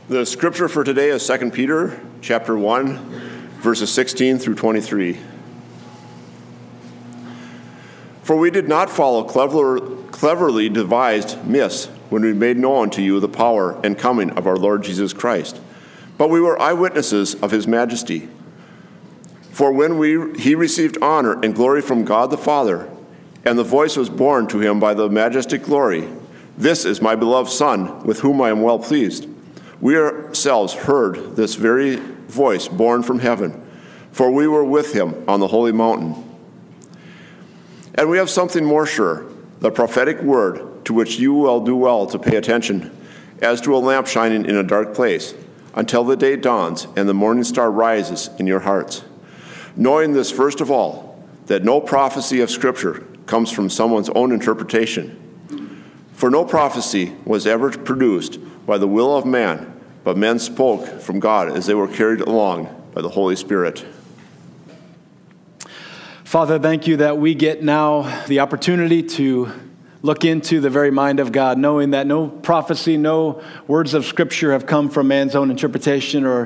The scripture for today is 2 Peter chapter 1, verses 16 through 23. For we did not follow cleverly devised myths when we made known to you the power and coming of our Lord Jesus Christ, but we were eyewitnesses of his majesty. For when he received honor and glory from God the Father, and the voice was borne to him by the majestic glory, "This is my beloved Son, with whom I am well pleased." We ourselves heard this very voice borne from heaven, for we were with him on the holy mountain. And we have something more sure, the prophetic word, to which you will do well to pay attention, as to a lamp shining in a dark place, until the day dawns and the morning star rises in your hearts. Knowing this first of all, that no prophecy of Scripture comes from someone's own interpretation. For no prophecy was ever produced by the will of man, but men spoke from God as they were carried along by the Holy Spirit. Father, thank you that we get now the opportunity to look into the very mind of God, knowing that no prophecy, no words of Scripture have come from man's own interpretation or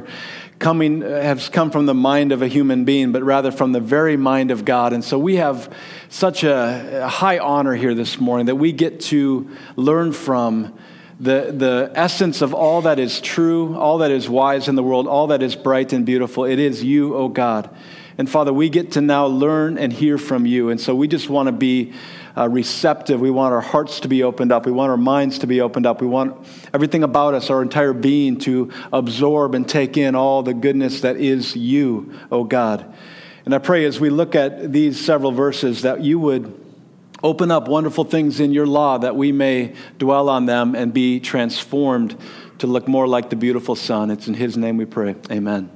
have come from the mind of a human being, but rather from the very mind of God. And so we have such a high honor here this morning that we get to learn from the essence of all that is true, all that is wise in the world, all that is bright and beautiful. It is you, O God. And Father, we get to now learn and hear from you. And so we just want to be receptive. We want our hearts to be opened up. We want our minds to be opened up. We want everything about us, our entire being, to absorb and take in all the goodness that is you, O God. And I pray as we look at these several verses that you would open up wonderful things in your law, that we may dwell on them and be transformed to look more like the beautiful Son. It's in his name we pray. Amen.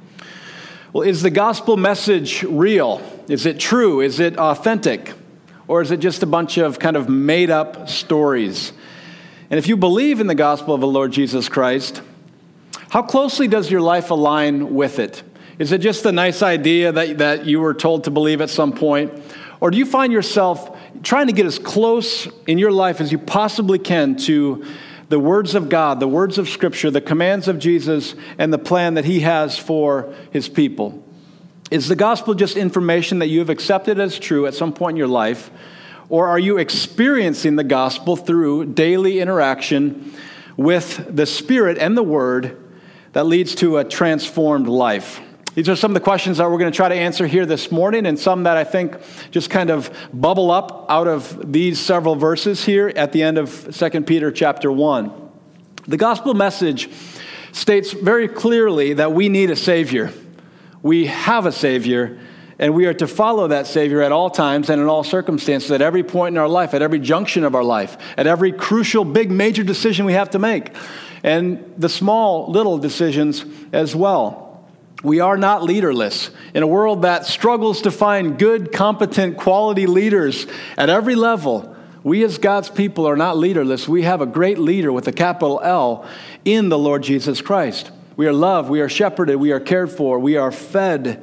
Well, is the gospel message real? Is it true? Is it authentic? Or is it just a bunch of kind of made-up stories? And if you believe in the gospel of the Lord Jesus Christ, how closely does your life align with it? Is it just a nice idea that you were told to believe at some point? Or do you find yourself trying to get as close in your life as you possibly can to the words of God, the words of Scripture, the commands of Jesus, and the plan that he has for his people? Is the gospel just information that you have accepted as true at some point in your life? Or are you experiencing the gospel through daily interaction with the Spirit and the Word that leads to a transformed life? These are some of the questions that we're going to try to answer here this morning, and some that I think just kind of bubble up out of these several verses here at the end of 2 Peter chapter 1. The gospel message states very clearly that we need a Savior. We have a Savior, and we are to follow that Savior at all times and in all circumstances, at every point in our life, at every junction of our life, at every crucial, big, major decision we have to make, and the small, little decisions as well. We are not leaderless. In a world that struggles to find good, competent, quality leaders at every level, we as God's people are not leaderless. We have a great leader with a capital L in the Lord Jesus Christ. We are loved, we are shepherded, we are cared for, we are fed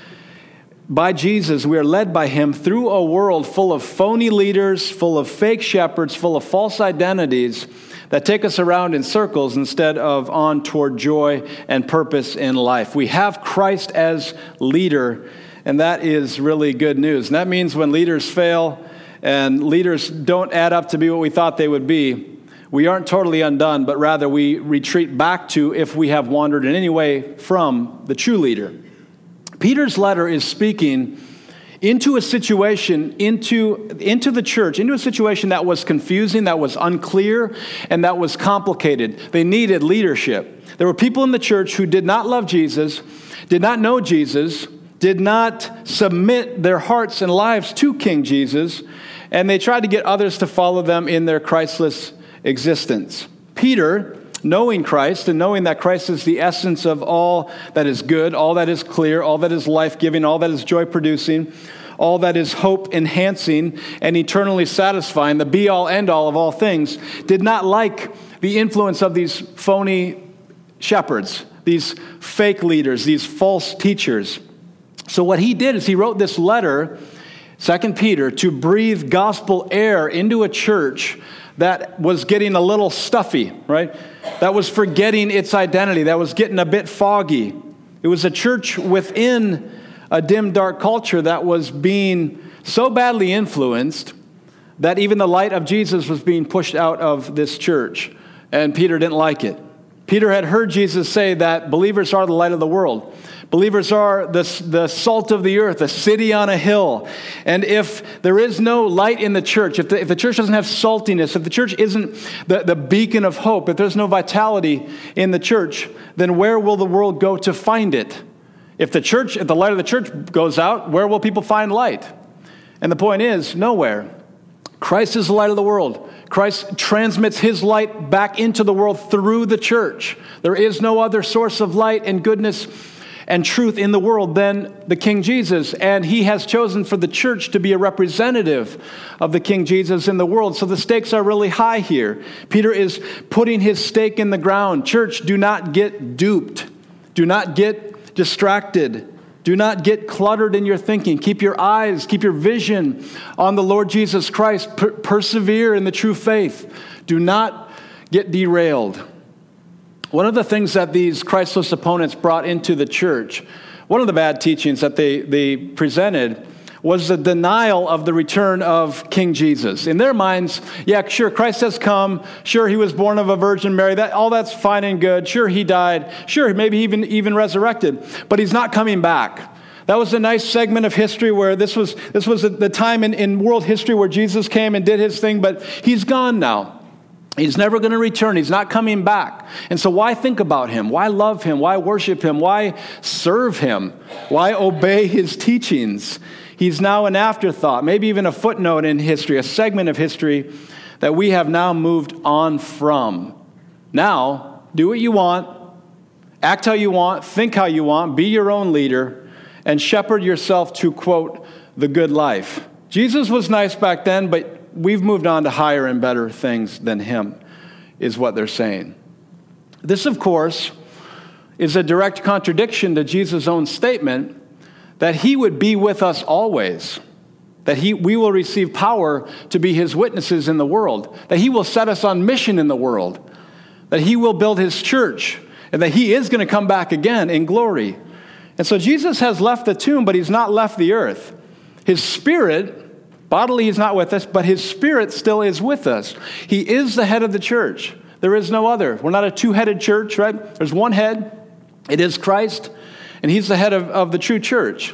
by Jesus. We are led by him through a world full of phony leaders, full of fake shepherds, full of false identities that take us around in circles instead of on toward joy and purpose in life. We have Christ as leader, and that is really good news. And that means when leaders fail and leaders don't add up to be what we thought they would be, we aren't totally undone, but rather we retreat back to, if we have wandered in any way, from the true leader. Peter's letter is speaking into a situation, into the church, into a situation that was confusing, that was unclear, and that was complicated. They needed leadership. There were people in the church who did not love Jesus, did not know Jesus, did not submit their hearts and lives to King Jesus, and they tried to get others to follow them in their Christless existence. Peter, knowing Christ and knowing that Christ is the essence of all that is good, all that is clear, all that is life-giving, all that is joy-producing, all that is hope-enhancing and eternally satisfying, the be-all, end-all of all things, did not like the influence of these phony shepherds, these fake leaders, these false teachers. So what he did is he wrote this letter 2 Peter, to breathe gospel air into a church that was getting a little stuffy, right? That was forgetting its identity, that was getting a bit foggy. It was a church within a dim, dark culture that was being so badly influenced that even the light of Jesus was being pushed out of this church. And Peter didn't like it. Peter had heard Jesus say that believers are the light of the world. Believers are the salt of the earth, a city on a hill. And if there is no light in the church, if the church doesn't have saltiness, if the church isn't the beacon of hope, if there's no vitality in the church, then where will the world go to find it? If the light of the church goes out, where will people find light? And the point is, nowhere. Christ is the light of the world. Christ transmits his light back into the world through the church. There is no other source of light and goodness and truth in the world than the King Jesus. And he has chosen for the church to be a representative of the King Jesus in the world. So the stakes are really high here. Peter is putting his stake in the ground. Church, do not get duped. Do not get distracted. Do not get cluttered in your thinking. Keep your eyes, keep your vision on the Lord Jesus Christ. Persevere in the true faith. Do not get derailed. One of the things that these Christless opponents brought into the church, one of the bad teachings that they presented, was the denial of the return of King Jesus. In their minds, yeah, sure, Christ has come. Sure, he was born of a Virgin Mary. All that's fine and good. Sure, he died. Sure, maybe even resurrected. But he's not coming back. That was a nice segment of history where this was the time in world history where Jesus came and did his thing, but he's gone now. He's never going to return. He's not coming back. And so why think about him? Why love him? Why worship him? Why serve him? Why obey his teachings? He's now an afterthought, maybe even a footnote in history, a segment of history that we have now moved on from. Now, do what you want, act how you want, think how you want, be your own leader, and shepherd yourself to, quote, the good life. Jesus was nice back then, but we've moved on to higher and better things than him, is what they're saying. This, of course, is a direct contradiction to Jesus' own statement that he would be with us always, that we will receive power to be his witnesses in the world, that he will set us on mission in the world, that he will build his church, and that he is going to come back again in glory. And so Jesus has left the tomb, but he's not left the earth. His spirit, bodily he's not with us, but his spirit still is with us. He is the head of the church. There is no other. We're not a two-headed church, right? There's one head. It is Christ. And he's the head of the true church.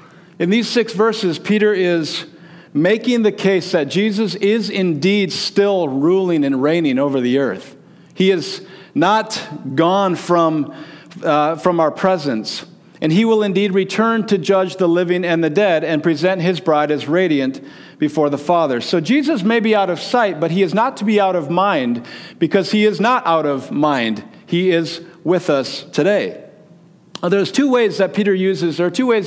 In these 6 verses, Peter is making the case that Jesus is indeed still ruling and reigning over the earth. He is not gone from our presence. And he will indeed return to judge the living and the dead and present his bride as radiant before the Father. So Jesus may be out of sight, but he is not to be out of mind, because he is not out of mind. He is with us today. There's two ways that Peter uses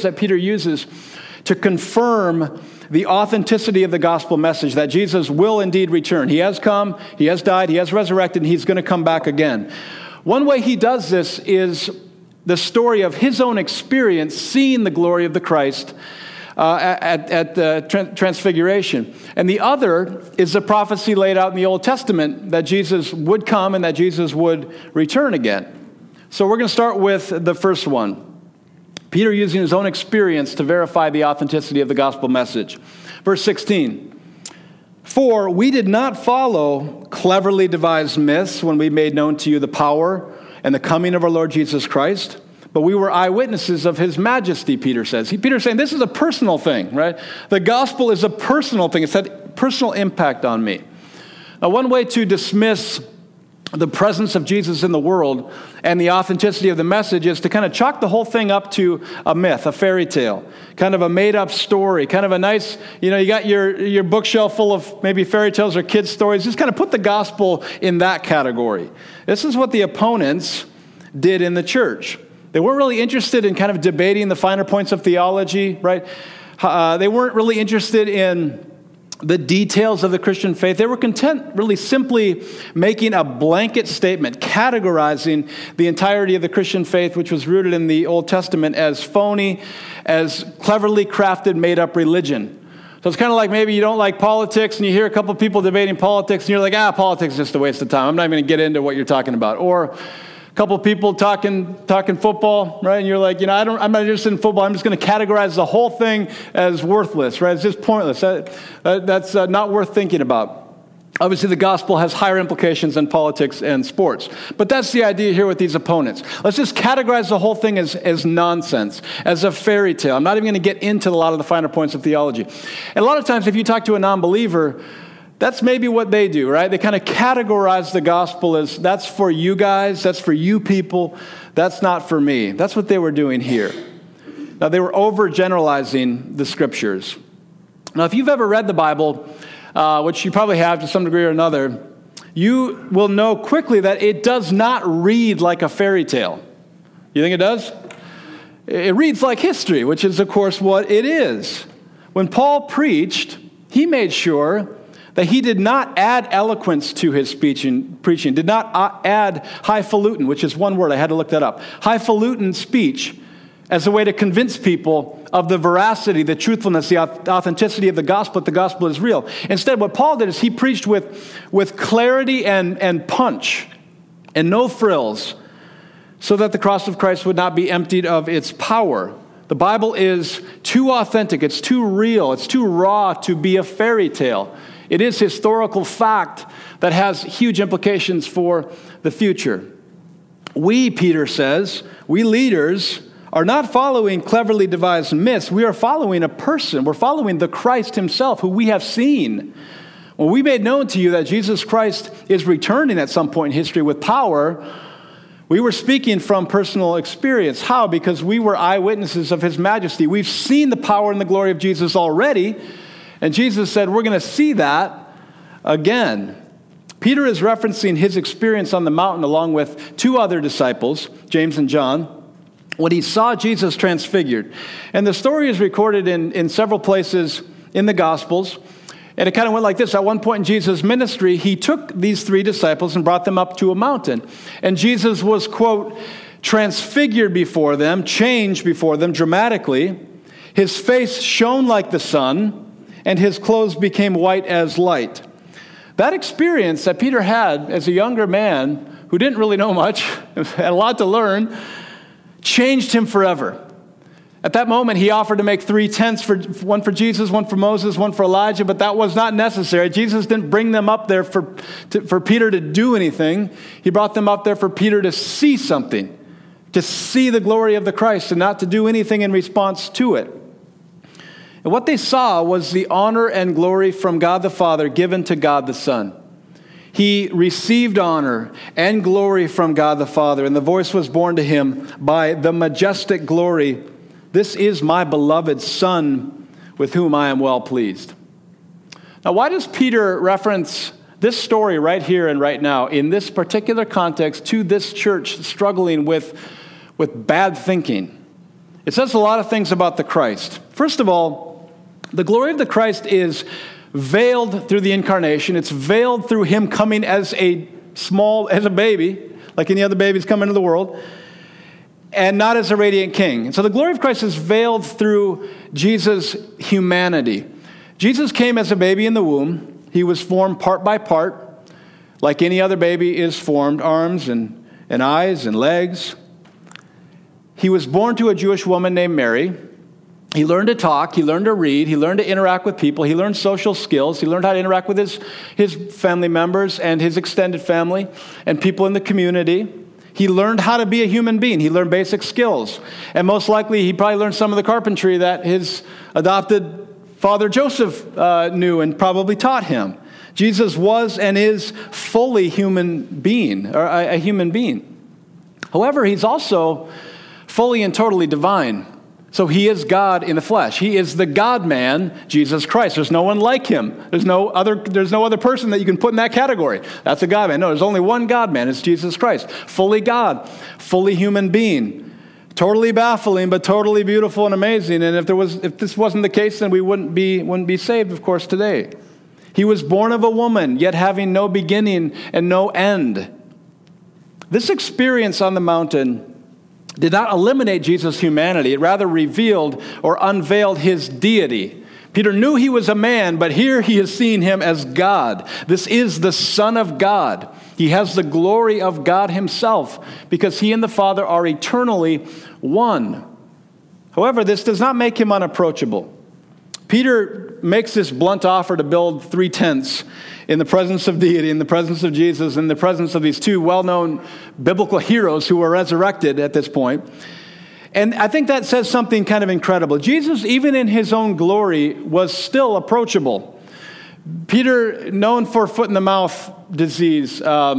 to confirm the authenticity of the gospel message, that Jesus will indeed return. He has come, he has died, he has resurrected, and he's going to come back again. One way he does this is the story of his own experience seeing the glory of the Christ at the Transfiguration. And the other is the prophecy laid out in the Old Testament that Jesus would come and that Jesus would return again. So we're going to start with the first one. Peter using his own experience to verify the authenticity of the gospel message. Verse 16. For we did not follow cleverly devised myths when we made known to you the power and the coming of our Lord Jesus Christ, but we were eyewitnesses of his majesty, Peter says. Peter's saying this is a personal thing, right? The gospel is a personal thing. It's had personal impact on me. Now, one way to dismiss the presence of Jesus in the world and the authenticity of the message is to kind of chalk the whole thing up to a myth, a fairy tale, kind of a made-up story, kind of a nice, you got your bookshelf full of maybe fairy tales or kids' stories. Just kind of put the gospel in that category. This is what the opponents did in the church. They weren't really interested in kind of debating the finer points of theology, right? They weren't really interested in the details of the Christian faith. They were content really simply making a blanket statement, categorizing the entirety of the Christian faith, which was rooted in the Old Testament, as phony, as cleverly crafted, made-up religion. So it's kind of like maybe you don't like politics and you hear a couple people debating politics and you're like, politics is just a waste of time. I'm not even going to get into what you're talking about. Or a couple people talking football, right? And you're like, I'm not interested in football. I'm just going to categorize the whole thing as worthless, right? It's just pointless. That's not worth thinking about. Obviously, the gospel has higher implications than politics and sports. But that's the idea here with these opponents. Let's just categorize the whole thing as nonsense, as a fairy tale. I'm not even going to get into a lot of the finer points of theology. And a lot of times, if you talk to a non-believer, that's maybe what they do, right? They kind of categorize the gospel as, that's for you guys, that's for you people, that's not for me. That's what they were doing here. Now, they were overgeneralizing the scriptures. Now, if you've ever read the Bible, which you probably have to some degree or another, you will know quickly that it does not read like a fairy tale. You think it does? It reads like history, which is, of course, what it is. When Paul preached, he made sure that he did not add eloquence to his preaching, did not add highfalutin, which is one word, I had to look that up, highfalutin speech as a way to convince people of the veracity, the truthfulness, the authenticity of the gospel, that the gospel is real. Instead, what Paul did is he preached with clarity and punch and no frills so that the cross of Christ would not be emptied of its power. The Bible is too authentic, it's too real, it's too raw to be a fairy tale. It is historical fact that has huge implications for the future. We, Peter says, we leaders are not following cleverly devised myths. We are following a person. We're following the Christ himself, who we have seen. When we made known to you that Jesus Christ is returning at some point in history with power, we were speaking from personal experience. How? Because we were eyewitnesses of his majesty. We've seen the power and the glory of Jesus already, and Jesus said we're going to see that again. Peter is referencing his experience on the mountain along with two other disciples, James and John, when he saw Jesus transfigured. And the story is recorded in several places in the Gospels. And it kind of went like this. At one point in Jesus' ministry, he took these three disciples and brought them up to a mountain. And Jesus was, quote, transfigured before them, changed before them dramatically. His face shone like the sun, and his clothes became white as light. That experience that Peter had as a younger man who didn't really know much, had a lot to learn, changed him forever. At that moment, he offered to make 3 tents, one for Jesus, one for Moses, one for Elijah, but that was not necessary. Jesus didn't bring them up there for Peter to do anything. He brought them up there for Peter to see something, to see the glory of the Christ and not to do anything in response to it. And what they saw was the honor and glory from God the Father given to God the Son. He received honor and glory from God the Father, and the voice was borne to him by the majestic glory, "This is my beloved Son, with whom I am well pleased." Now, why does Peter reference this story right here and right now in this particular context to this church struggling with bad thinking? It says a lot of things about the Christ. First of all, the glory of the Christ is veiled through the incarnation. It's veiled through him coming as a baby, like any other babies come into the world, and not as a radiant king. And so the glory of Christ is veiled through Jesus' humanity. Jesus came as a baby in the womb. He was formed part by part, like any other baby is formed, arms and eyes and legs. He was born to a Jewish woman named Mary. He learned to talk, he learned to read, he learned to interact with people, he learned social skills, he learned how to interact with his family members and his extended family and people in the community. He learned how to be a human being. He learned basic skills. And most likely, he probably learned some of the carpentry that his adopted father Joseph knew and probably taught him. Jesus was and is fully human being, or a human being. However, he's also fully and totally divine. So he is God in the flesh. He is the God-man, Jesus Christ. There's no one like him. There's no other person that you can put in that category. That's a God-man. No, there's only one God-man. It's Jesus Christ. Fully God, fully human being. Totally baffling, but totally beautiful and amazing. And if this wasn't the case, then we wouldn't be saved, of course, today. He was born of a woman, yet having no beginning and no end. This experience on the mountain did not eliminate Jesus' humanity. It rather revealed or unveiled his deity, Peter knew he was a man, but here he is seeing him as God. This is the Son of God. He has the glory of God himself because he and the Father are eternally one. However, this does not make him unapproachable. Peter makes this blunt offer to build 3 tents in the presence of deity, in the presence of Jesus, in the presence of these 2 well-known biblical heroes who were resurrected at this point. And I think that says something kind of incredible. Jesus, even in his own glory, was still approachable. Peter, known for foot-in-the-mouth disease,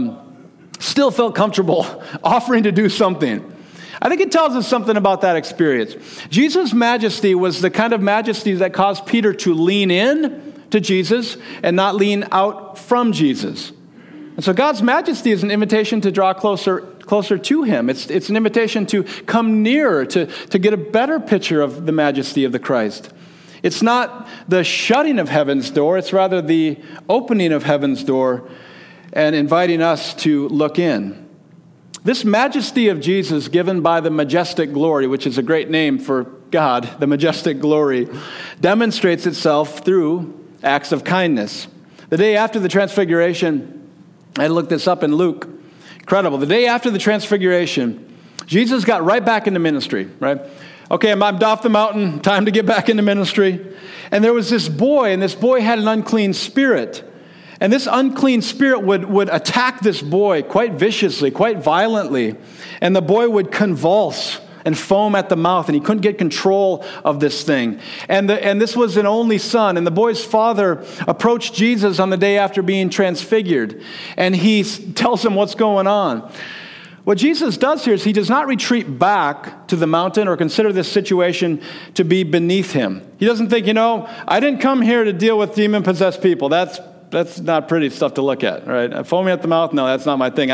still felt comfortable offering to do something. I think it tells us something about that experience. Jesus' majesty was the kind of majesty that caused Peter to lean in to Jesus and not lean out from Jesus. And so God's majesty is an invitation to draw closer to him. It's an invitation to come nearer, to get a better picture of the majesty of the Christ. It's not the shutting of heaven's door, it's rather the opening of heaven's door and inviting us to look in. This majesty of Jesus, given by the majestic glory, which is a great name for God, the majestic glory, demonstrates itself through acts of kindness. The day after the transfiguration, I looked this up in Luke. Incredible. The day after the transfiguration, Jesus got right back into ministry, right? Okay, I'm off the mountain, time to get back into ministry. And there was this boy, and this boy had an unclean spirit. And this unclean spirit would attack this boy quite viciously, quite violently. And the boy would convulse and foam at the mouth, and he couldn't get control of this thing. And this was an only son, and the boy's father approached Jesus on the day after being transfigured, and he tells him what's going on. What Jesus does here is he does not retreat back to the mountain or consider this situation to be beneath him. He doesn't think, I didn't come here to deal with demon-possessed people. That's not pretty stuff to look at, right? Foaming at the mouth, no, that's not my thing.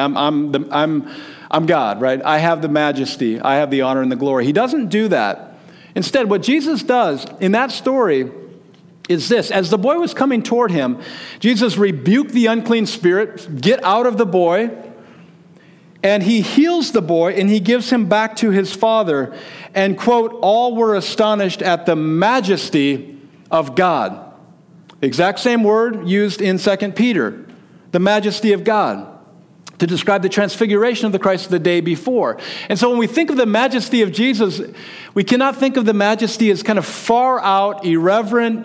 I'm God, right? I have the majesty. I have the honor and the glory. He doesn't do that. Instead, what Jesus does in that story is this. As the boy was coming toward him, Jesus rebuked the unclean spirit, get out of the boy, and he heals the boy, and he gives him back to his father. And, quote, all were astonished at the majesty of God. The exact same word used in 2 Peter, the majesty of God, to describe the transfiguration of the Christ the day before. And so when we think of the majesty of Jesus, we cannot think of the majesty as kind of far out, irrelevant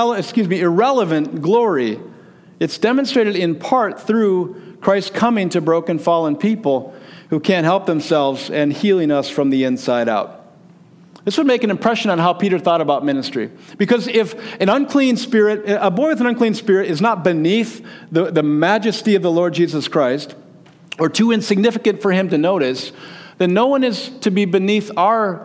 glory. It's demonstrated in part through Christ coming to broken, fallen people who can't help themselves and healing us from the inside out. This would make an impression on how Peter thought about ministry. Because if an unclean spirit, a boy with an unclean spirit is not beneath the majesty of the Lord Jesus Christ, or too insignificant for him to notice, then no one is to be beneath our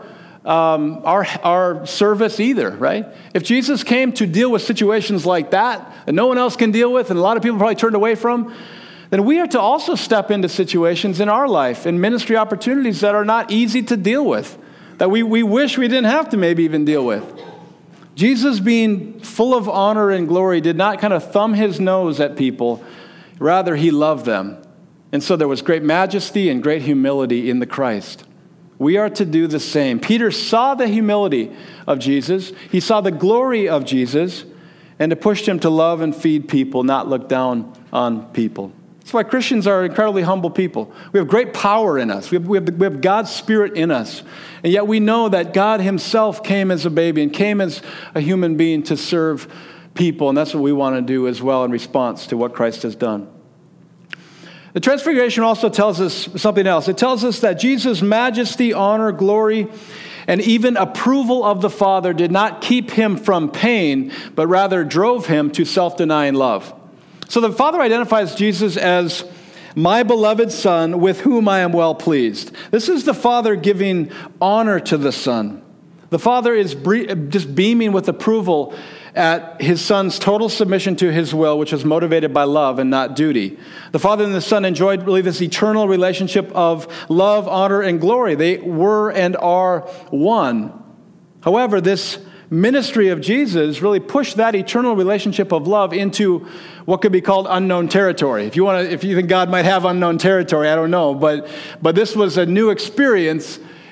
service either, right? If Jesus came to deal with situations like that no one else can deal with, and a lot of people probably turned away from, then we are to also step into situations in our life, in ministry opportunities that are not easy to deal with, that we wish we didn't have to maybe even deal with. Jesus, being full of honor and glory, did not kind of thumb his nose at people. Rather, he loved them. And so there was great majesty and great humility in the Christ. We are to do the same. Peter saw the humility of Jesus. He saw the glory of Jesus, and it pushed him to love and feed people, not look down on people. That's why Christians are incredibly humble people. We have great power in us. We have God's Spirit in us. And yet we know that God himself came as a baby and came as a human being to serve people. And that's what we want to do as well in response to what Christ has done. The Transfiguration also tells us something else. It tells us that Jesus' majesty, honor, glory, and even approval of the Father did not keep him from pain, but rather drove him to self-denying love. So the Father identifies Jesus as my beloved Son, with whom I am well pleased. This is the Father giving honor to the Son. The Father is just beaming with approval at his Son's total submission to his will, which was motivated by love and not duty. The Father and the Son enjoyed really this eternal relationship of love, honor, and glory. They were and are one. However, this ministry of Jesus really pushed that eternal relationship of love into what could be called unknown territory. If you think God might have unknown territory, I don't know, but this was a new experience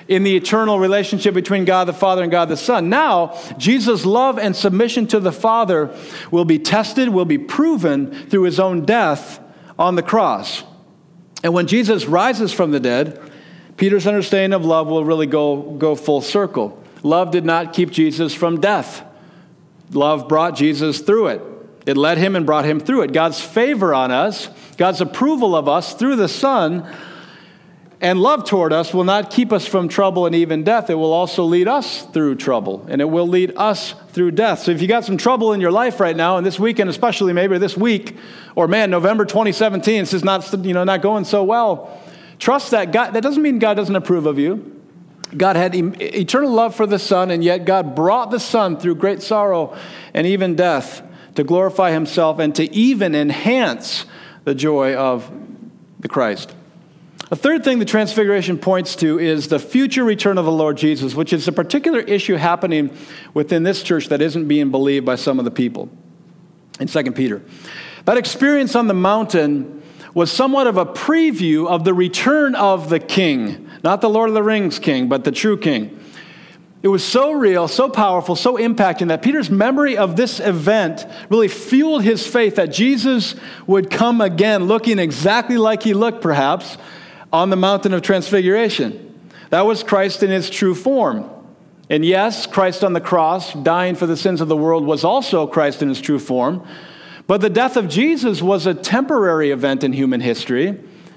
in the eternal relationship between God the Father and God the Son. Now, Jesus' love and submission to the Father will be tested, will be proven through his own death on the cross. And when Jesus rises from the dead, Peter's understanding of love will really go full circle. Love did not keep Jesus from death. Love brought Jesus through it. It led him and brought him through it. God's favor on us, God's approval of us through the Son, and love toward us will not keep us from trouble and even death. It will also lead us through trouble, and it will lead us through death. So if you got some trouble in your life right now, and this weekend especially, maybe this week, or November 2017, this is not going so well, trust that God. That doesn't mean God doesn't approve of you. God had eternal love for the Son, and yet God brought the Son through great sorrow and even death to glorify himself and to even enhance the joy of the Christ. A third thing the Transfiguration points to is the future return of the Lord Jesus, which is a particular issue happening within this church that isn't being believed by some of the people in 2 Peter. That experience on the mountain was somewhat of a preview of the return of the King, not the Lord of the Rings King, but the true King. It was so real, so powerful, so impacting that Peter's memory of this event really fueled his faith that Jesus would come again looking exactly like he looked, perhaps, on the mountain of Transfiguration. That was Christ in his true form. And yes, Christ on the cross, dying for the sins of the world, was also Christ in his true form. But the death of Jesus was a temporary event in human history.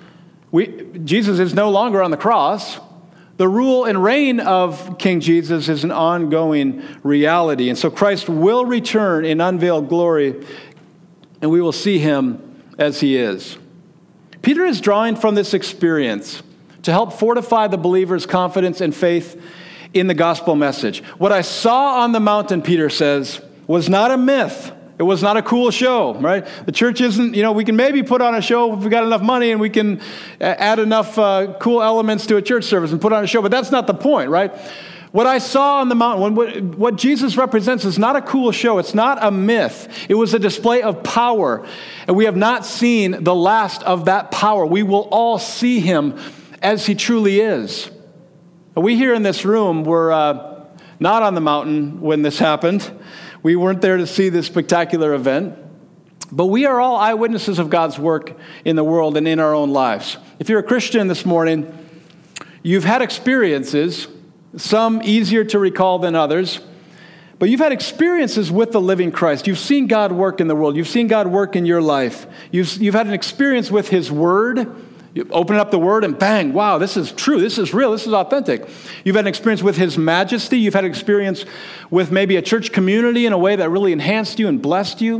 Jesus is no longer on the cross. The rule and reign of King Jesus is an ongoing reality. And so Christ will return in unveiled glory, and we will see him as he is. Peter is drawing from this experience to help fortify the believer's confidence and faith in the gospel message. What I saw on the mountain, Peter says, was not a myth. It was not a cool show, right? The church isn't, we can maybe put on a show if we got enough money and we can add enough cool elements to a church service and put on a show, but that's not the point, right? What I saw on the mountain, what Jesus represents is not a cool show. It's not a myth. It was a display of power, and we have not seen the last of that power. We will all see him as he truly is. We here in this room were not on the mountain when this happened. We weren't there to see this spectacular event, but we are all eyewitnesses of God's work in the world and in our own lives. If you're a Christian this morning, you've had experiences, some easier to recall than others, but you've had experiences with the living Christ. You've seen God work in the world. You've seen God work in your life. You've had an experience with his word. You open up the word and bang, wow, this is true, this is real, this is authentic. You've had an experience with his majesty. You've had an experience with maybe a church community in a way that really enhanced you and blessed you.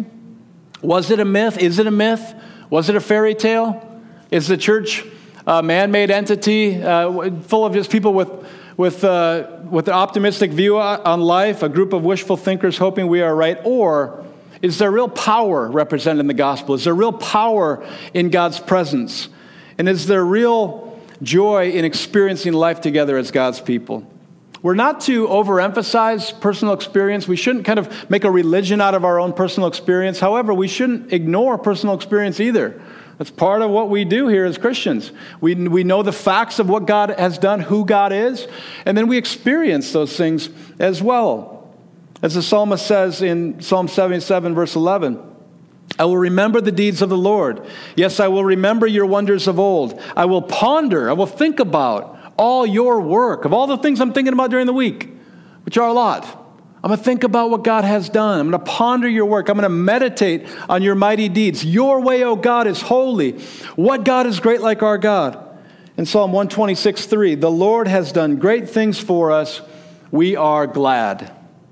Was it a myth? Is it a myth? Was it a fairy tale? Is the church a man-made entity full of just people with an optimistic view on life, a group of wishful thinkers hoping we are right? Or is there real power represented in the gospel? Is there real power in God's presence? And is there real joy in experiencing life together as God's people? We're not to overemphasize personal experience. We shouldn't kind of make a religion out of our own personal experience. However, we shouldn't ignore personal experience either. That's part of what we do here as Christians. We know the facts of what God has done, who God is, and then we experience those things as well. As the psalmist says in Psalm 77, verse 11, I will remember the deeds of the Lord. Yes, I will remember your wonders of old. I will ponder, I will think about all your work, of all the things I'm thinking about during the week, which are a lot. I'm going to think about what God has done. I'm going to ponder your work. I'm going to meditate on your mighty deeds. Your way, O God, is holy. What God is great like our God? In Psalm 126:3, the Lord has done great things for us. We are glad.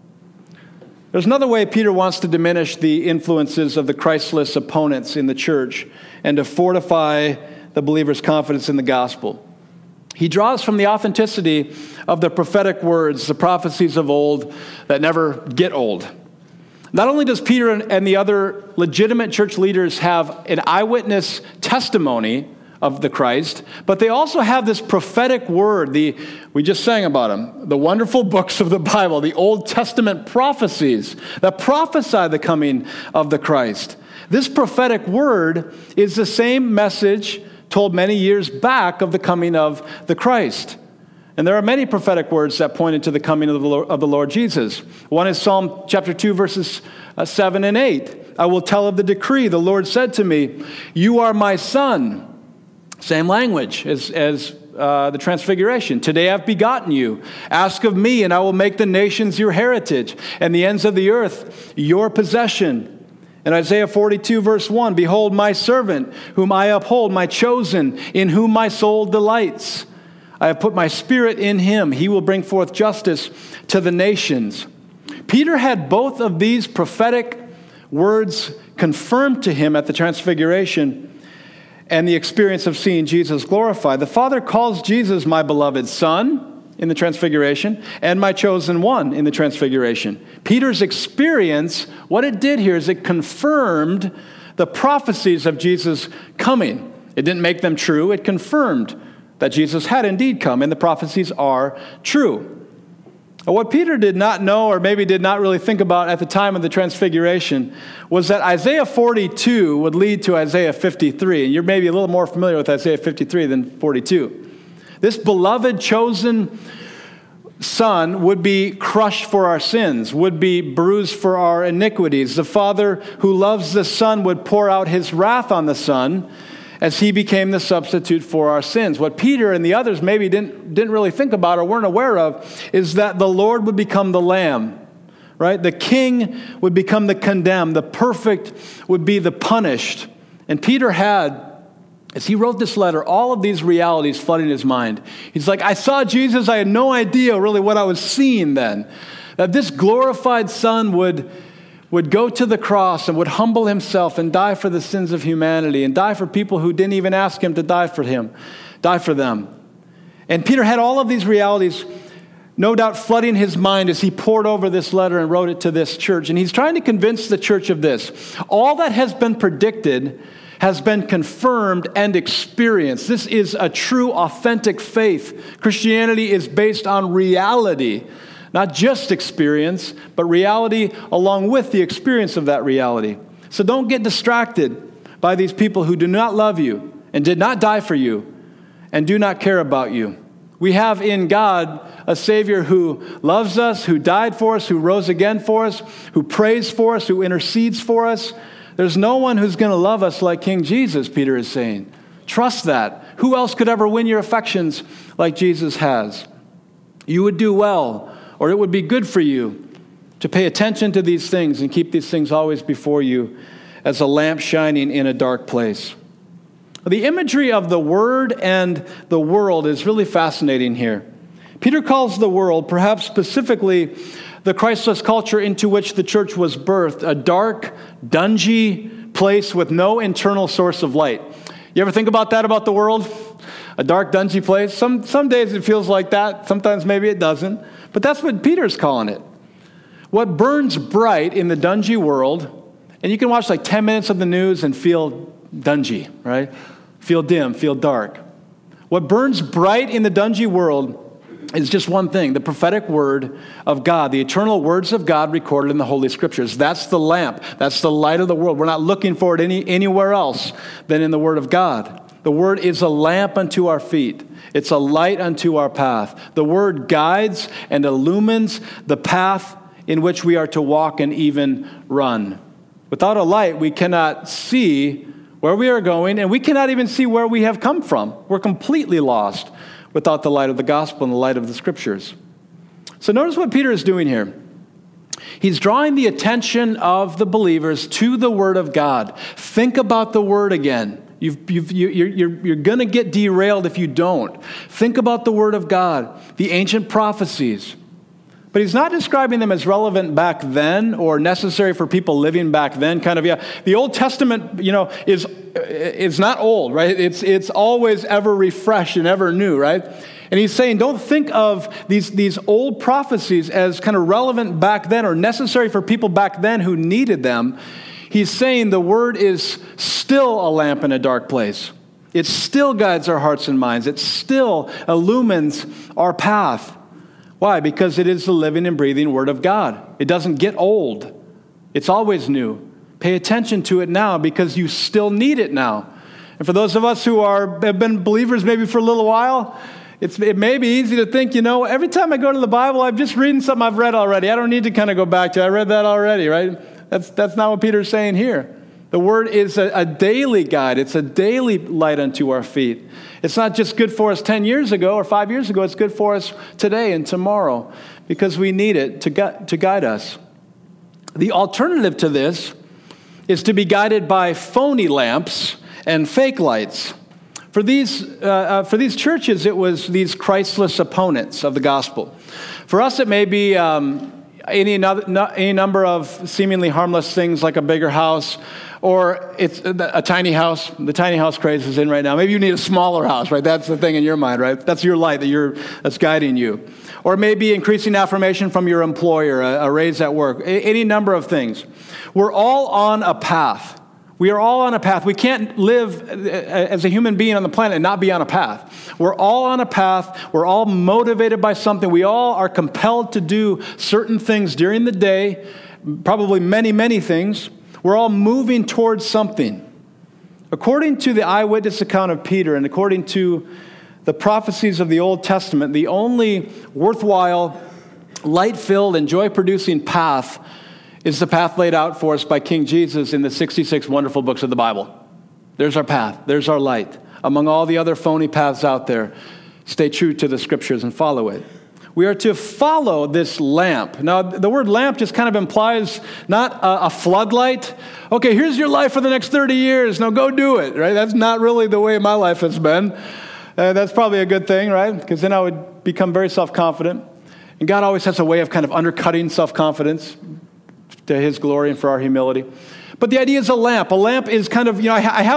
There's another way Peter wants to diminish the influences of the Christless opponents in the church and to fortify the believer's confidence in the gospel. He draws from the authenticity of the prophetic words, the prophecies of old that never get old. Not only does Peter and the other legitimate church leaders have an eyewitness testimony of the Christ, but they also have this prophetic word, we just sang about them, the wonderful books of the Bible, the Old Testament prophecies that prophesy the coming of the Christ. This prophetic word is the same message told many years back of the coming of the Christ. And there are many prophetic words that point into the coming of the Lord Jesus. One is Psalm chapter 2, verses 7 and 8. I will tell of the decree. The Lord said to me, you are my son. Same language as the Transfiguration. Today I've begotten you. Ask of me, and I will make the nations your heritage, and the ends of the earth your possession. In Isaiah 42, verse 1, behold my servant, whom I uphold, my chosen, in whom my soul delights. I have put my spirit in him. He will bring forth justice to the nations. Peter had both of these prophetic words confirmed to him at the Transfiguration and the experience of seeing Jesus glorified. The Father calls Jesus my beloved Son in the Transfiguration and my chosen one in the Transfiguration. Peter's experience, what it did here is it confirmed the prophecies of Jesus coming. It didn't make them true. It confirmed that Jesus had indeed come, and the prophecies are true. What Peter did not know, or maybe did not really think about at the time of the Transfiguration, was that Isaiah 42 would lead to Isaiah 53. And you're maybe a little more familiar with Isaiah 53 than 42. This beloved, chosen Son would be crushed for our sins, would be bruised for our iniquities. The Father who loves the Son would pour out his wrath on the Son as he became the substitute for our sins. What Peter and the others maybe didn't really think about or weren't aware of is that the Lord would become the Lamb, right? The King would become the condemned. The perfect would be the punished. And Peter had, as he wrote this letter, all of these realities flooding his mind. He's like, I saw Jesus. I had no idea really what I was seeing then. That this glorified Son would go to the cross and would humble himself and die for the sins of humanity and die for people who didn't even ask him to die for them. And Peter had all of these realities, no doubt flooding his mind as he pored over this letter and wrote it to this church. And he's trying to convince the church of this. All that has been predicted has been confirmed and experienced. This is a true, authentic faith. Christianity is based on reality. Not just experience, but reality along with the experience of that reality. So don't get distracted by these people who do not love you and did not die for you and do not care about you. We have in God a Savior who loves us, who died for us, who rose again for us, who prays for us, who intercedes for us. There's no one who's going to love us like King Jesus, Peter is saying. Trust that. Who else could ever win your affections like Jesus has? You would do well, or it would be good for you to pay attention to these things and keep these things always before you as a lamp shining in a dark place. The imagery of the Word and the world is really fascinating here. Peter calls the world, perhaps specifically the Christless culture into which the church was birthed, a dark, dungy place with no internal source of light. You ever think about that about the world? A dark, dungy place? Some days it feels like that. Sometimes maybe it doesn't. But that's what Peter's calling it. What burns bright in the dungy world, and you can watch like 10 minutes of the news and feel dungy, right? Feel dim, feel dark. What burns bright in the dungy world is just one thing, the prophetic word of God, the eternal words of God recorded in the Holy Scriptures. That's the lamp. That's the light of the world. We're not looking for it anywhere else than in the Word of God. The Word is a lamp unto our feet. It's a light unto our path. The Word guides and illumines the path in which we are to walk and even run. Without a light, we cannot see where we are going, and we cannot even see where we have come from. We're completely lost without the light of the gospel and the light of the Scriptures. So notice what Peter is doing here. He's drawing the attention of the believers to the Word of God. Think about the Word again. You're going to get derailed if you don't. Think about the Word of God, the ancient prophecies. But he's not describing them as relevant back then or necessary for people living back then. The Old Testament, is not old, right? It's always ever refreshed and ever new, right? And he's saying, don't think of these old prophecies as kind of relevant back then or necessary for people back then who needed them. He's saying the Word is still a lamp in a dark place. It still guides our hearts and minds. It still illumines our path. Why? Because it is the living and breathing Word of God. It doesn't get old. It's always new. Pay attention to it now because you still need it now. And for those of us who have been believers maybe for a little while, It may be easy to think, every time I go to the Bible, I'm just reading something I've read already. I don't need to kind of go back to it. I read that already, right? That's not what Peter's saying here. The Word is a daily guide. It's a daily light unto our feet. It's not just good for us 10 years ago or 5 years ago. It's good for us today and tomorrow because we need it to guide us. The alternative to this is to be guided by phony lamps and fake lights. For these churches, it was these Christless opponents of the gospel. For us, it may be any number of seemingly harmless things like a bigger house, or it's a tiny house. The tiny house craze is in right now. Maybe you need a smaller house, right? That's the thing in your mind, right? That's your light that's guiding you. Or maybe increasing affirmation from your employer, a raise at work, any number of things. We're all on a path. We are all on a path. We can't live as a human being on the planet and not be on a path. We're all on a path. We're all motivated by something. We all are compelled to do certain things during the day, probably many, many things. We're all moving towards something. According to the eyewitness account of Peter and according to the prophecies of the Old Testament, the only worthwhile, light-filled, and joy-producing path is the path laid out for us by King Jesus in the 66 wonderful books of the Bible. There's our path. There's our light. Among all the other phony paths out there, stay true to the Scriptures and follow it. We are to follow this lamp. Now, the word lamp just kind of implies not a floodlight. Okay, here's your life for the next 30 years. Now go do it, right? That's not really the way my life has been. That's probably a good thing, right? Because then I would become very self-confident. And God always has a way of kind of undercutting self-confidence to His glory and for our humility. But the idea is a lamp. A lamp is kind of,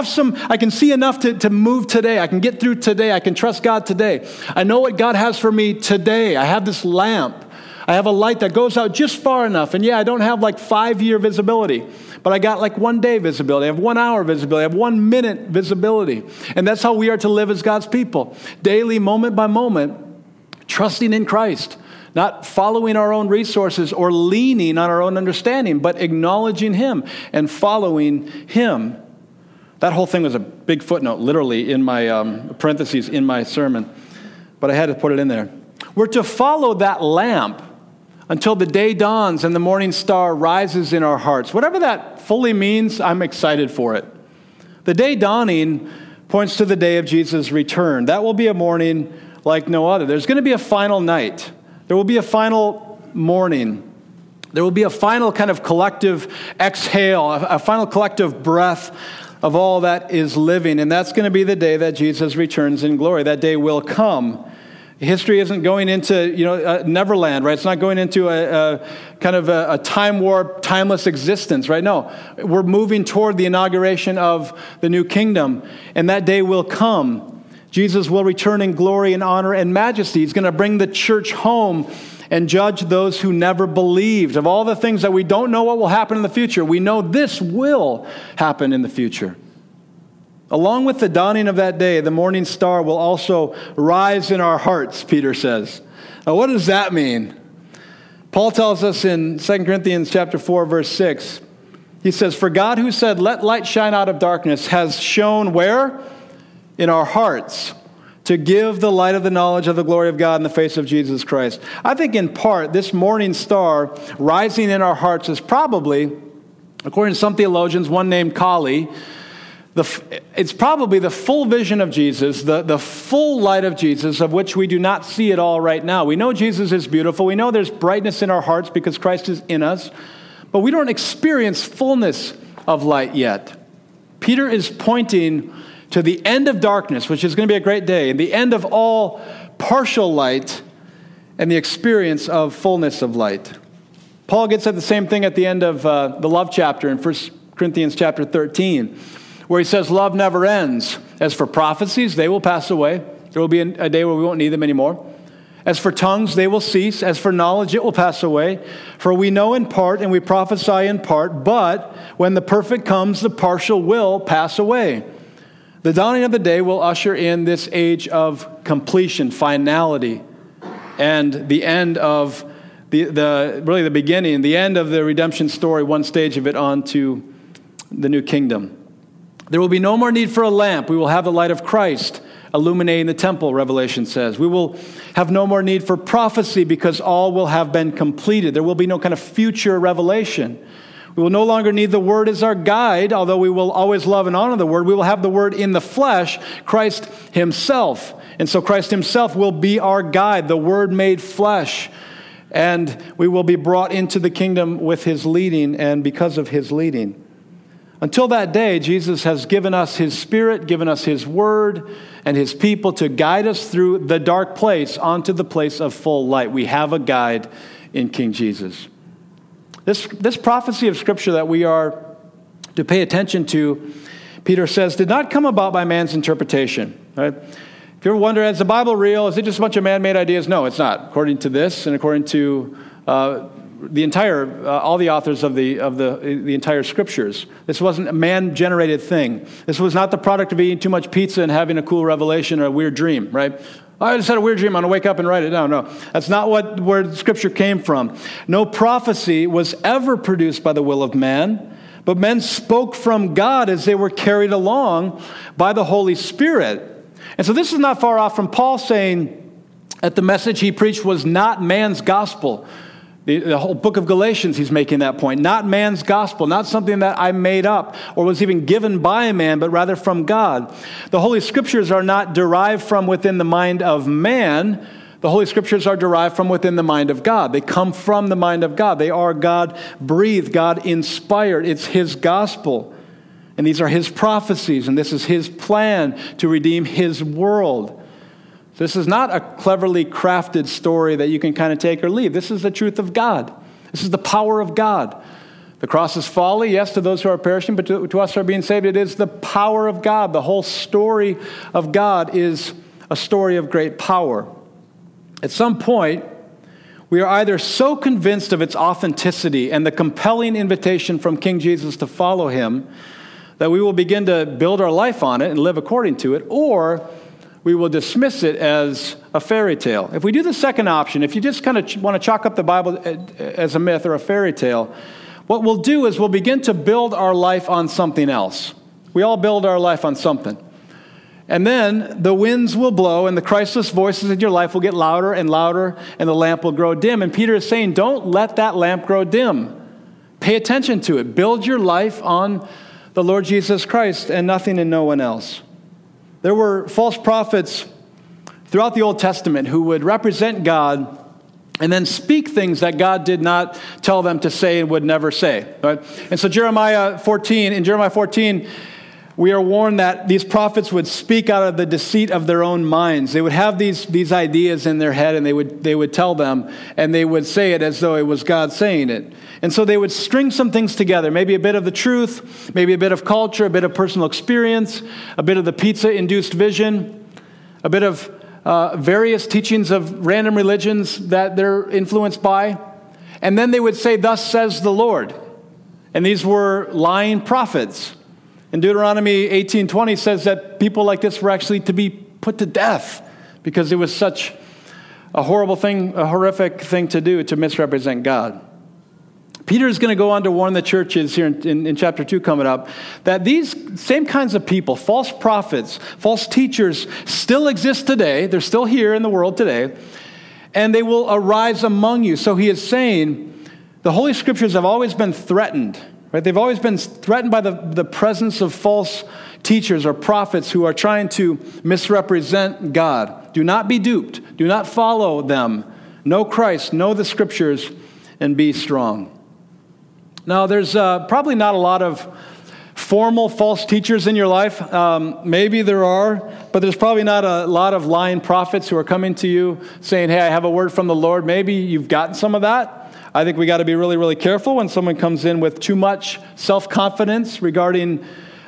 I can see enough to move today. I can get through today. I can trust God today. I know what God has for me today. I have this lamp. I have a light that goes out just far enough. And I don't have like 5-year visibility, but I got like 1 day visibility. I have 1 hour visibility. I have 1 minute visibility. And that's how we are to live as God's people. Daily, moment by moment, trusting in Christ. Not following our own resources or leaning on our own understanding, but acknowledging Him and following Him. That whole thing was a big footnote, literally, in my parentheses in my sermon. But I had to put it in there. We're to follow that lamp until the day dawns and the morning star rises in our hearts. Whatever that fully means, I'm excited for it. The day dawning points to the day of Jesus' return. That will be a morning like no other. There's going to be a final night. There will be a final morning. There will be a final kind of collective exhale, a final collective breath of all that is living. And that's going to be the day that Jesus returns in glory. That day will come. History isn't going into, Neverland, right? It's not going into a kind of a time warp, timeless existence, right? No, we're moving toward the inauguration of the new kingdom. And that day will come. Jesus will return in glory and honor and majesty. He's going to bring the church home and judge those who never believed. Of all the things that we don't know what will happen in the future, we know this will happen in the future. Along with the dawning of that day, the morning star will also rise in our hearts, Peter says. Now, what does that mean? Paul tells us in 2 Corinthians chapter 4, verse 6, he says, "For God who said, 'Let light shine out of darkness,' has shone where? In our hearts, to give the light of the knowledge of the glory of God in the face of Jesus Christ." I think in part, this morning star rising in our hearts is probably, according to some theologians, one named Kali, it's probably the full vision of Jesus, the full light of Jesus, of which we do not see it all right now. We know Jesus is beautiful. We know there's brightness in our hearts because Christ is in us, but we don't experience fullness of light yet. Peter is pointing to the end of darkness, which is going to be a great day, and the end of all partial light and the experience of fullness of light. Paul gets at the same thing at the end of the love chapter in 1 Corinthians chapter 13, where he says love never ends. As for prophecies, they will pass away. There will be a day where we won't need them anymore. As for tongues, they will cease. As for knowledge, it will pass away. For we know in part and we prophesy in part, but when the perfect comes, the partial will pass away. The dawning of the day will usher in this age of completion, finality, and the end of really the beginning, the end of the redemption story, one stage of it on to the new kingdom. There will be no more need for a lamp. We will have the light of Christ illuminating the temple, Revelation says. We will have no more need for prophecy because all will have been completed. There will be no kind of future revelation. We will no longer need the Word as our guide, although we will always love and honor the Word. We will have the Word in the flesh, Christ himself. And so Christ himself will be our guide, the Word made flesh. And we will be brought into the kingdom with his leading and because of his leading. Until that day, Jesus has given us his Spirit, given us his Word and his people to guide us through the dark place onto the place of full light. We have a guide in King Jesus. This prophecy of Scripture that we are to pay attention to, Peter says, did not come about by man's interpretation. Right? If you ever wonder, is the Bible real? Is it just a bunch of man-made ideas? No, it's not. According to this and according to the entire, all the authors of the entire Scriptures, this wasn't a man-generated thing. This was not the product of eating too much pizza and having a cool revelation or a weird dream, right? I just had a weird dream. I'm going to wake up and write it down. No, that's not where Scripture came from. No prophecy was ever produced by the will of man, but men spoke from God as they were carried along by the Holy Spirit. And so this is not far off from Paul saying that the message he preached was not man's gospel. The whole book of Galatians, he's making that point. Not man's gospel, not something that I made up or was even given by a man, but rather from God. The Holy Scriptures are not derived from within the mind of man. The Holy Scriptures are derived from within the mind of God. They come from the mind of God. They are God-breathed, God-inspired. It's his gospel. And these are his prophecies, and this is his plan to redeem his world. This is not a cleverly crafted story that you can kind of take or leave. This is the truth of God. This is the power of God. The cross is folly, yes, to those who are perishing, but to us who are being saved, it is the power of God. The whole story of God is a story of great power. At some point, we are either so convinced of its authenticity and the compelling invitation from King Jesus to follow him that we will begin to build our life on it and live according to it, or we will dismiss it as a fairy tale. If we do the second option, if you just kind of want to chalk up the Bible as a myth or a fairy tale, what we'll do is we'll begin to build our life on something else. We all build our life on something. And then the winds will blow and the Christless voices in your life will get louder and louder and the lamp will grow dim. And Peter is saying, don't let that lamp grow dim. Pay attention to it. Build your life on the Lord Jesus Christ and nothing and no one else. There were false prophets throughout the Old Testament who would represent God and then speak things that God did not tell them to say and would never say. Right? And so in Jeremiah 14, we are warned that these prophets would speak out of the deceit of their own minds. They would have these ideas in their head and they would tell them and they would say it as though it was God saying it. And so they would string some things together, maybe a bit of the truth, maybe a bit of culture, a bit of personal experience, a bit of the pizza-induced vision, a bit of various teachings of random religions that they're influenced by. And then they would say, thus says the Lord. And these were lying prophets. And Deuteronomy 18:20 says that people like this were actually to be put to death because it was such a horrible thing, a horrific thing to do, to misrepresent God. Peter is going to go on to warn the churches here in chapter 2 coming up that these same kinds of people, false prophets, false teachers, still exist today. They're still here in the world today, and they will arise among you. So he is saying the Holy Scriptures have always been threatened, right? They've always been threatened by the presence of false teachers or prophets who are trying to misrepresent God. Do not be duped. Do not follow them. Know Christ, know the Scriptures, and be strong. Now, there's probably not a lot of formal false teachers in your life. Maybe there are, but there's probably not a lot of lying prophets who are coming to you saying, hey, I have a word from the Lord. Maybe you've gotten some of that. I think we got to be really, really careful when someone comes in with too much self-confidence regarding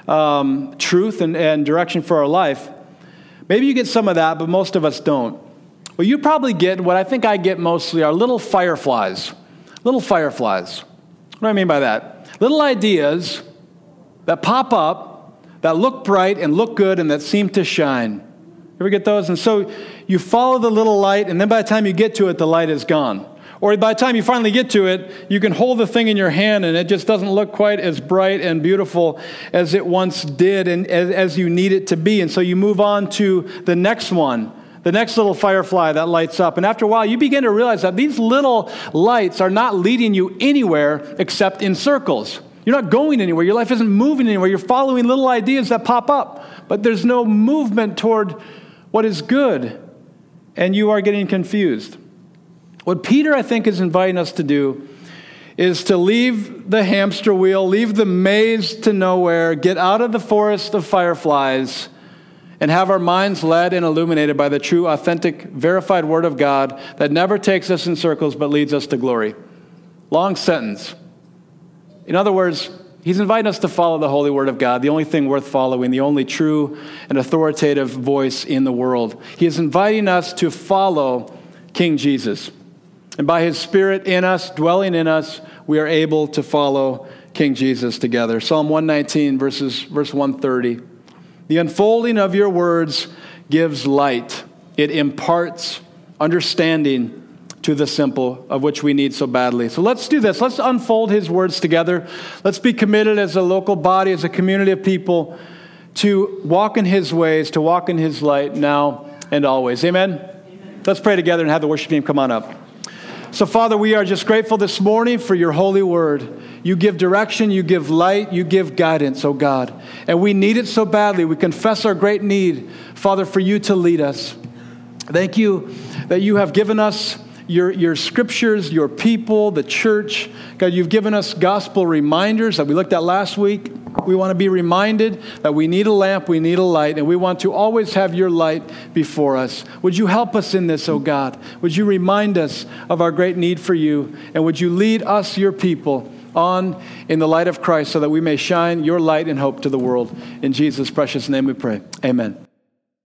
truth and direction for our life. Maybe you get some of that, but most of us don't. Well, you probably get, what I think I get mostly are little fireflies. Little fireflies. What do I mean by that? Little ideas that pop up, that look bright and look good and that seem to shine. You ever get those? And so you follow the little light, and then by the time you get to it, the light is gone. Or by the time you finally get to it, you can hold the thing in your hand and it just doesn't look quite as bright and beautiful as it once did and as you need it to be. And so you move on to the next one, the next little firefly that lights up. And after a while, you begin to realize that these little lights are not leading you anywhere except in circles. You're not going anywhere. Your life isn't moving anywhere. You're following little ideas that pop up, but there's no movement toward what is good, and you are getting confused. What Peter, I think, is inviting us to do is to leave the hamster wheel, leave the maze to nowhere, get out of the forest of fireflies, and have our minds led and illuminated by the true, authentic, verified Word of God that never takes us in circles but leads us to glory. Long sentence. In other words, he's inviting us to follow the holy Word of God, the only thing worth following, the only true and authoritative voice in the world. He is inviting us to follow King Jesus. And by his Spirit in us, dwelling in us, we are able to follow King Jesus together. Psalm 119, verse 130. The unfolding of your words gives light. It imparts understanding to the simple, of which we need so badly. So let's do this. Let's unfold his words together. Let's be committed as a local body, as a community of people, to walk in his ways, to walk in his light now and always. Amen? Let's pray together and have the worship team come on up. So, Father, we are just grateful this morning for your holy word. You give direction, you give light, you give guidance, oh God. And we need it so badly. We confess our great need, Father, for you to lead us. Thank you that you have given us your scriptures, your people, the church. God, you've given us gospel reminders that we looked at last week. We want to be reminded that we need a lamp, we need a light, and we want to always have your light before us. Would you help us in this, oh God? Would you remind us of our great need for you? And would you lead us, your people, on in the light of Christ so that we may shine your light and hope to the world? In Jesus' precious name we pray. Amen.